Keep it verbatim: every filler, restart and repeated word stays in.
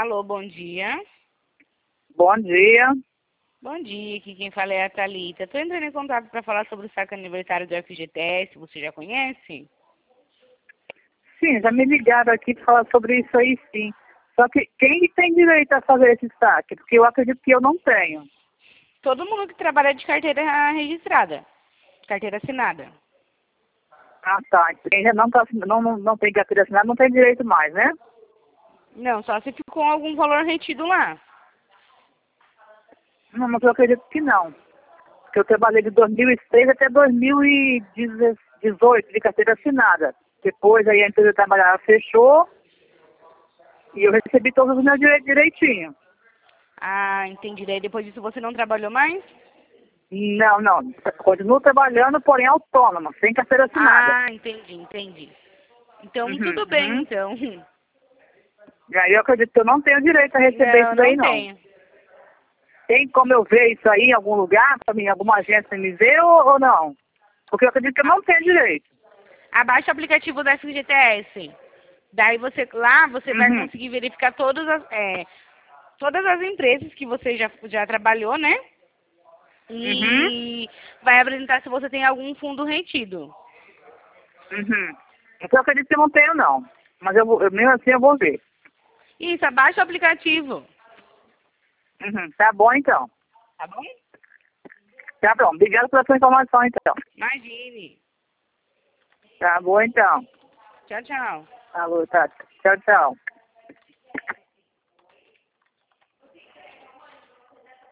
Alô, bom dia. Bom dia. Bom dia, aqui quem fala é a Thalita. Estou entrando em contato para falar sobre o saque aniversário do F G T S, você já conhece? Sim, já me ligaram aqui para falar sobre isso aí, sim. Só que quem tem direito a fazer esse saque? Porque eu acredito que eu não tenho. Todo mundo que trabalha de carteira registrada, carteira assinada. Ah, tá. Quem já não, tá, não, não, não tem carteira assinada não tem direito mais, né? Não, só se ficou algum valor retido lá. Não, mas eu acredito que não. Porque eu trabalhei de dois mil e seis até dois mil e dezoito de carteira assinada. Depois aí a empresa que eu trabalhava fechou e eu recebi todos os meus direitos direitinho. Ah, entendi. Daí depois disso você não trabalhou mais? Não, não. Continuo trabalhando, porém autônoma, sem carteira assinada. Ah, entendi, entendi. Então Uhum, tudo bem, uhum. então. E aí eu acredito que eu não tenho direito a receber Não, isso daí, não não. tenho. Tem como eu ver isso aí em algum lugar, para mim, alguma agência me ver ou, ou não? Porque eu acredito que eu não tenho direito. Abaixe o aplicativo da F G T S. Daí você lá você vai Uhum, conseguir verificar todas as, é, todas as empresas que você já, já trabalhou, né? uhum, E vai apresentar se você tem algum fundo retido. uhum. Então eu acredito que eu não tenho, não. Mas eu, vou- eu mesmo assim eu vou ver. Isso, abaixa o aplicativo. Uhum, tá bom, então. Tá bom? Tá bom. Obrigado pela sua informação, então. Imagine. Tá bom, então. Tchau, tchau. Alô, tá. Tchau, tchau.